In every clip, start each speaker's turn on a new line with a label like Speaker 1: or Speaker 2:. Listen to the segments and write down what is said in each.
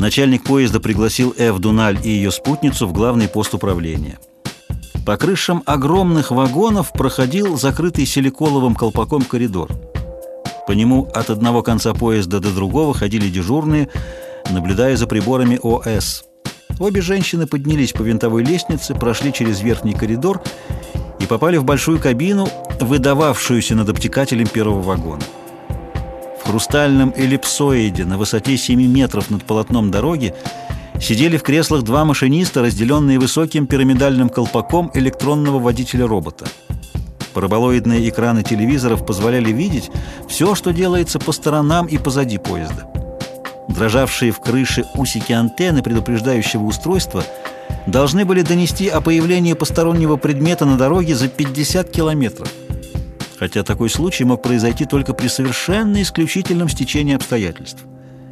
Speaker 1: Начальник поезда пригласил Эв Дуналь и ее спутницу в главный пост управления. По крышам огромных вагонов проходил закрытый силиколовым колпаком коридор. По нему от одного конца поезда до другого ходили дежурные, наблюдая за приборами ОС. Обе женщины поднялись по винтовой лестнице, прошли через верхний коридор и попали в большую кабину, выдававшуюся над обтекателем первого вагона. В хрустальном эллипсоиде на высоте 7 метров над полотном дороги сидели в креслах два машиниста, разделенные высоким пирамидальным колпаком электронного водителя-робота. Параболоидные экраны телевизоров позволяли видеть все, что делается по сторонам и позади поезда. Дрожавшие в крыше усики антенны предупреждающего устройства должны были донести о появлении постороннего предмета на дороге за 50 километров. Хотя такой случай мог произойти только при совершенно исключительном стечении обстоятельств.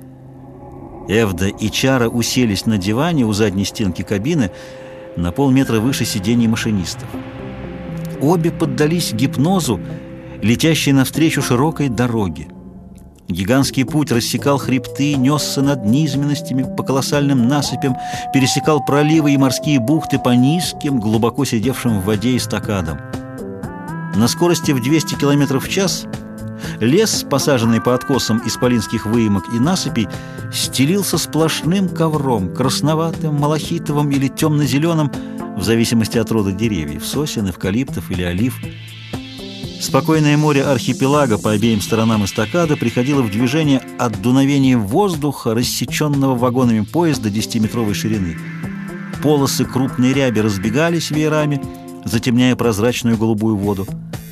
Speaker 1: Эвда и Чара уселись на диване у задней стенки кабины на полметра выше сидений машинистов. Обе поддались гипнозу, летящей навстречу широкой дороге. Гигантский путь рассекал хребты, несся над низменностями, по колоссальным насыпям, пересекал проливы и морские бухты по низким, глубоко сидевшим в воде эстакадам. На скорости в 200 км в час лес, посаженный по откосам исполинских выемок и насыпей, стелился сплошным ковром, красноватым, малахитовым или темно-зеленым, в зависимости от рода деревьев, сосен, эвкалиптов или олив. Спокойное море архипелага по обеим сторонам эстакады приходило в движение от дуновения воздуха, рассеченного вагонами поезда 10-метровой ширины. Полосы крупной ряби разбегались веерами, затемняя прозрачную голубую воду.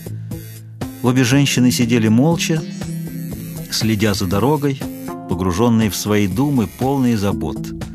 Speaker 1: Обе женщины сидели молча, следя за дорогой, погруженные в свои думы, полные забот.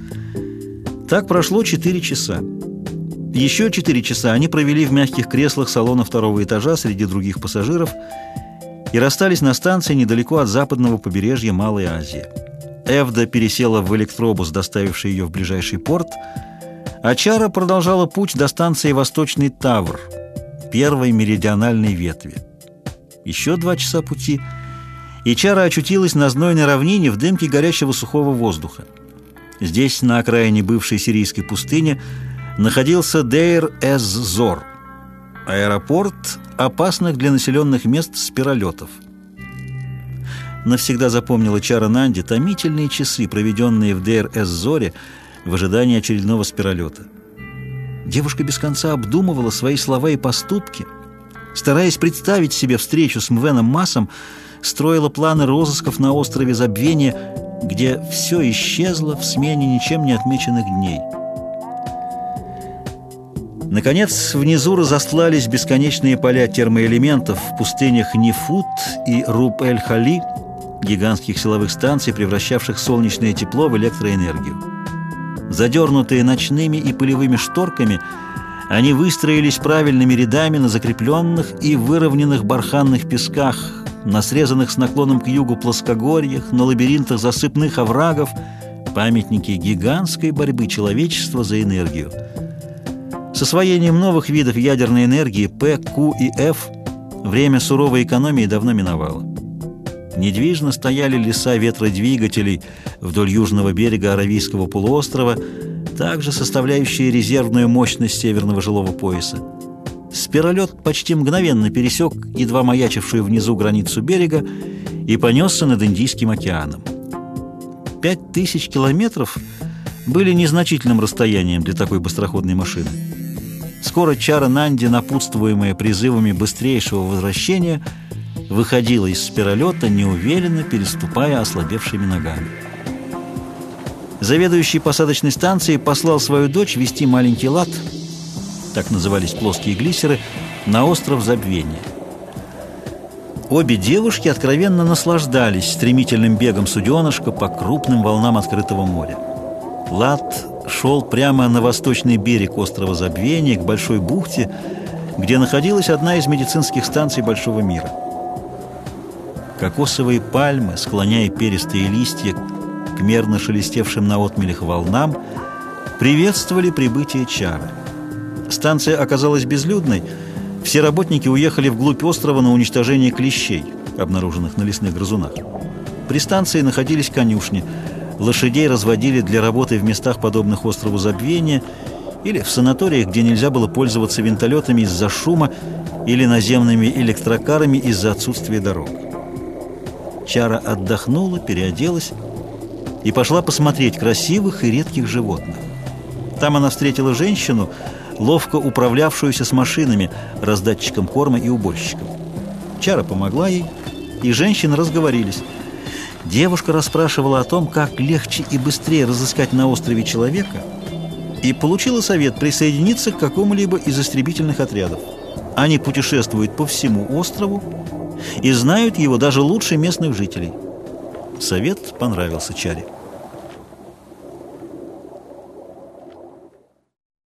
Speaker 1: Так прошло 4 часа. Еще 4 часа они провели в мягких креслах салона второго этажа среди других пассажиров и расстались на станции недалеко от западного побережья Малой Азии. Эвда пересела в электробус, доставивший ее в ближайший порт, а Чара продолжала путь до станции Восточный Тавр, первой меридиональной ветви. Еще 2 часа пути, и Чара очутилась на знойной равнине в дымке горячего сухого воздуха. Здесь, на окраине бывшей сирийской пустыни, находился Дейр-эз-Зор, аэропорт опасных для населенных мест спиролетов. Навсегда запомнила Чара Нанди томительные часы, проведенные в Дейр-эз-Зоре в ожидании очередного спиролета. Девушка без конца обдумывала свои слова и поступки, стараясь представить себе встречу с Мвеном Масом, строила планы розысков на острове Забвения, где все исчезло в смене ничем не отмеченных дней. Наконец, внизу разостлались бесконечные поля термоэлементов в пустынях Нефут и Руб-эль-Хали, гигантских силовых станций, превращавших солнечное тепло в электроэнергию. Задернутые ночными и пылевыми шторками, они выстроились правильными рядами на закрепленных и выровненных барханных песках, на срезанных с наклоном к югу плоскогорьях, на лабиринтах засыпных оврагов, памятники гигантской борьбы человечества за энергию. С освоением новых видов ядерной энергии П, Q и F время суровой экономии давно миновало. Недвижно стояли леса ветродвигателей вдоль южного берега Аравийского полуострова, также составляющие резервную мощность северного жилого пояса. Спиролет почти мгновенно пересек едва маячившую внизу границу берега и понесся над Индийским океаном. 5000 километров были незначительным расстоянием для такой быстроходной машины. Скоро Чара Нанди, напутствуемая призывами быстрейшего возвращения, выходила из спиролета, неуверенно переступая ослабевшими ногами. Заведующий посадочной станцией послал свою дочь вести маленький лад, так назывались плоские глиссеры, на остров Забвения. Обе девушки откровенно наслаждались стремительным бегом суденышка по крупным волнам открытого моря. Лад шел прямо на восточный берег острова Забвения, к большой бухте, где находилась одна из медицинских станций Большого мира. Кокосовые пальмы, склоняя перистые листья к мерно шелестевшим на отмелях волнам, приветствовали прибытие Чары. Станция оказалась безлюдной, все работники уехали вглубь острова на уничтожение клещей, обнаруженных на лесных грызунах. При станции находились конюшни. Лошадей разводили для работы в местах, подобных острову Забвения, или в санаториях, где нельзя было пользоваться винтолетами из-за шума, или наземными электрокарами из-за отсутствия дорог. Чара отдохнула, переоделась и пошла посмотреть красивых и редких животных. Там она встретила женщину, ловко управлявшуюся с машинами, раздатчиком корма и уборщиком. Чара помогла ей, и женщины разговорились. Девушка расспрашивала о том, как легче и быстрее разыскать на острове человека, и получила совет присоединиться к какому-либо из истребительных отрядов. Они путешествуют по всему острову и знают его даже лучше местных жителей. Совет понравился Чаре.